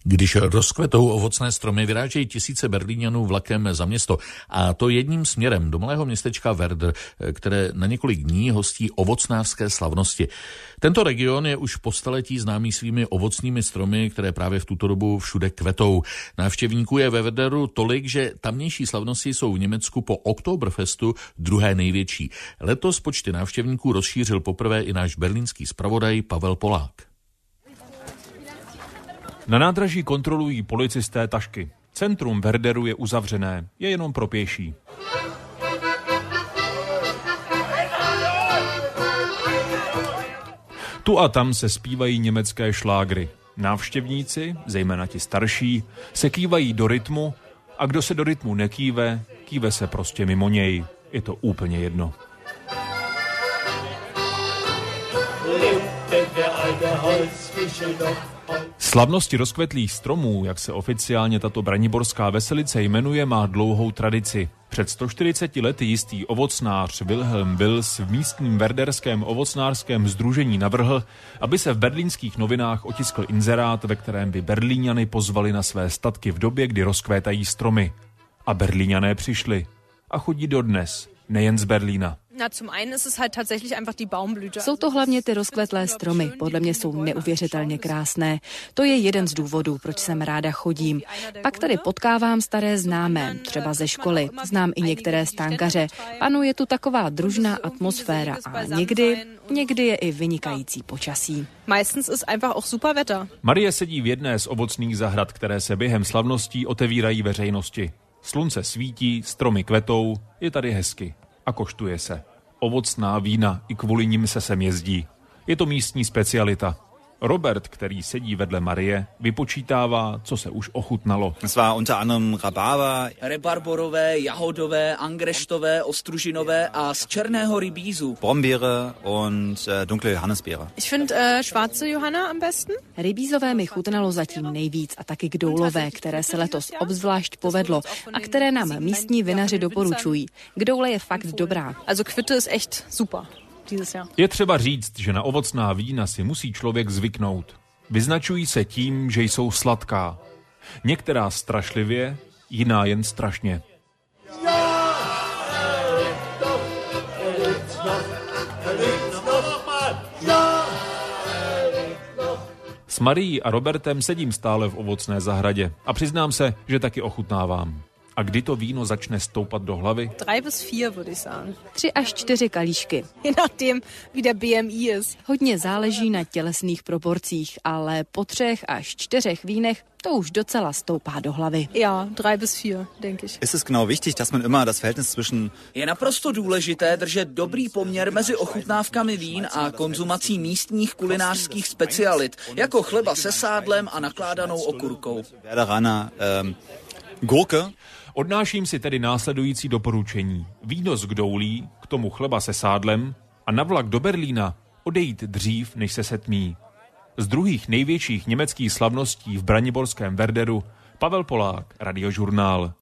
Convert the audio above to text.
Když rozkvetou ovocné stromy, vyrážejí tisíce Berlíňanů vlakem za město. A to jedním směrem do malého městečka Werder, které na několik dní hostí ovocnářské slavnosti. Tento region je už po staletí známý svými ovocnými stromy, které právě v tuto dobu všude kvetou. Návštěvníků je ve Werderu tolik, že tamnější slavnosti jsou v Německu po Oktoberfestu druhé největší. Letos počty návštěvníků rozšířil poprvé i náš berlínský zpravodaj Pavel Polák. Na nádraží kontrolují policisté tašky. Centrum Werderu je uzavřené, je jenom pro pěší. Tu a tam se zpívají německé šlágry. Návštěvníci, zejména ti starší, se kývají do rytmu a kdo se do rytmu nekýve, kýve se prostě mimo něj. Je to úplně jedno. Slavnosti rozkvetlých stromů, jak se oficiálně tato braniborská veselice jmenuje, má dlouhou tradici. Před 140 lety jistý ovocnář Wilhelm Wills v místním werderském ovocnářském sdružení navrhl, aby se v berlínských novinách otiskl inzerát, ve kterém by Berlíňany pozvali na své statky v době, kdy rozkvétají stromy. A Berlíňané přišli. A chodí dodnes, nejen z Berlína. Jsou to hlavně ty rozkvetlé stromy, podle mě jsou neuvěřitelně krásné. To je jeden z důvodů, proč sem ráda chodím. Pak tady potkávám staré známé, třeba ze školy, znám i některé stánkaře. Panuje tu taková družná atmosféra a někdy je i vynikající počasí. Marie sedí v jedné z ovocných zahrad, které se během slavností otevírají veřejnosti. Slunce svítí, stromy kvetou, je tady hezky. A koštuje se. Ovocná vína, i kvůli nim se sem jezdí. Je to místní specialita. Robert, který sedí vedle Marie, vypočítává, co se už ochutnalo. Es war unter anderem Rhabarber, Rebarborové, jahodové, angreštové, ostružinové a z černého rybízu. Brombeere und dunkle Johannisbeere. Ich finde schwarze Johanna am besten. Rybízové mi chutnalo zatím nejvíc a taky kdoulové, které se letos obzvlášť povedlo a které nám místní vinaři doporučují. Kdoule je fakt dobrá. Also Quitte ist echt super. Je třeba říct, že na ovocná vína si musí člověk zvyknout. Vyznačují se tím, že jsou sladká. Některá strašlivě, jiná jen strašně. S Marií a Robertem sedím stále v ovocné zahradě a přiznám se, že taky ochutnávám. A kdy to víno začne stoupat do hlavy? 3 bis 4, würde ich sagen. 3 až 4 kalíšky. Je nachdem, wie der BMI ist. Hodně záleží na tělesných proporcích, ale po 3 až 4 vínech to už docela stoupá do hlavy. Ja, 3 bis 4, denke ich. Ist es genau wichtig, dass man immer das Verhältnis zwischen... Je naprosto důležité držet dobrý poměr mezi ochutnávkami vín a konzumací místních kulinářských specialit, jako chleba se sádlem a nakládanou okurkou. Werderaner Gurke. Odnáším si tedy následující doporučení. Víno z Gdoulí, k tomu chleba se sádlem a na vlak do Berlína odejít dřív, než se setmí. Z druhých největších německých slavností v braniborském Werderu Pavel Polák, Radiožurnál.